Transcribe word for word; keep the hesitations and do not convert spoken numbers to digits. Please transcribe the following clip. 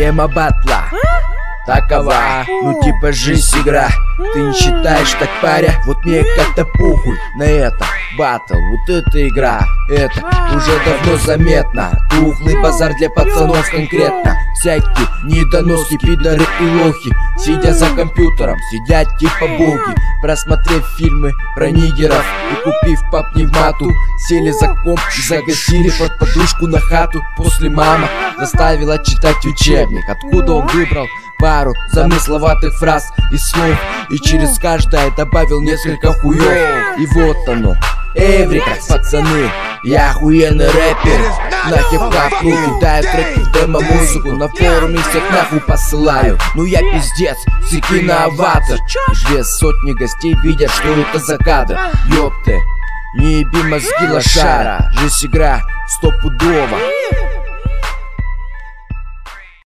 Тема батла такова, ну типа жизнь игра. Ты не считаешь так, паря? Вот мне как-то похуй на это. Батл, вот эта игра, это уже давно заметно. Тухлый базар для пацанов конкретно. Всякие недоноски, пидоры и лохи, сидя за компьютером, сидят типа боги. Просмотрев фильмы про нигеров и купив по пневмату, сели за комп и загасили под подушку на хату. После мама заставила читать учебник, откуда он выбрал пару замысловатых фраз и слов, и через каждое добавил несколько хуёв. И вот оно, Эврика, пацаны, я охуенный рэпер. На хип-хап кидаю треки в демо-музыку, на форуме всех нахуй посылаю. Ну я пиздец, секиноватор. Две сотни гостей видят, что это за кадр. Ёпты, не еби мозги лошара, жизнь игра стопудово.